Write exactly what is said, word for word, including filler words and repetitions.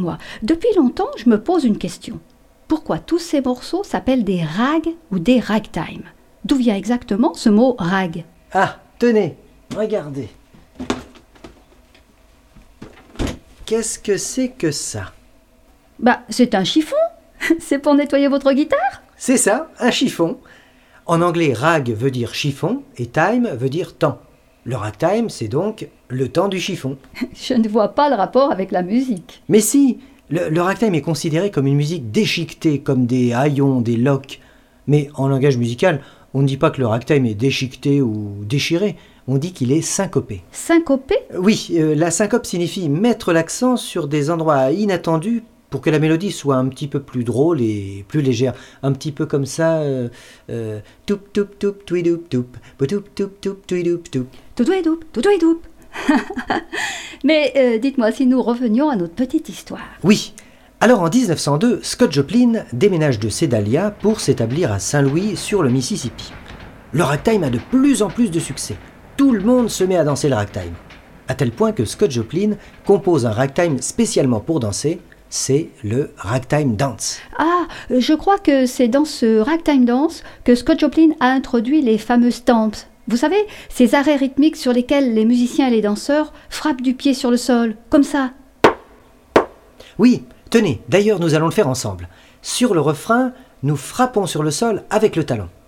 dites-moi, depuis longtemps, je me pose une question. Pourquoi tous ces morceaux s'appellent des rags ou des ragtime? D'où vient exactement ce mot rag? Ah, tenez, regardez. Qu'est-ce que c'est que ça? Bah, c'est un chiffon. C'est pour nettoyer votre guitare? C'est ça, un chiffon. En anglais, rag veut dire chiffon et time veut dire temps. Le ragtime, c'est donc le temps du chiffon. Je ne vois pas le rapport avec la musique. Mais si, le, le ragtime est considéré comme une musique déchiquetée, comme des haillons, des loques. Mais en langage musical, on ne dit pas que le ragtime est déchiqueté ou déchiré, on dit qu'il est syncopé. Syncopé? Oui, euh, la syncope signifie mettre l'accent sur des endroits inattendus pour que la mélodie soit un petit peu plus drôle et plus légère. Un petit peu comme ça. Euh, euh, toup toup toup touidoup toup, toup toup toup touidoup toup. Toutouidoup, toutouidoup. Mais euh, dites-moi si nous revenions à notre petite histoire. Oui. Alors en dix-neuf cent deux, Scott Joplin déménage de Sedalia pour s'établir à Saint-Louis sur le Mississippi. Le ragtime a de plus en plus de succès. Tout le monde se met à danser le ragtime. À tel point que Scott Joplin compose un ragtime spécialement pour danser. C'est le ragtime dance. Ah, je crois que c'est dans ce ragtime dance que Scott Joplin a introduit les fameux stamps. Vous savez, ces arrêts rythmiques sur lesquels les musiciens et les danseurs frappent du pied sur le sol, comme ça. Oui, tenez, d'ailleurs nous allons le faire ensemble. Sur le refrain, nous frappons sur le sol avec le talon.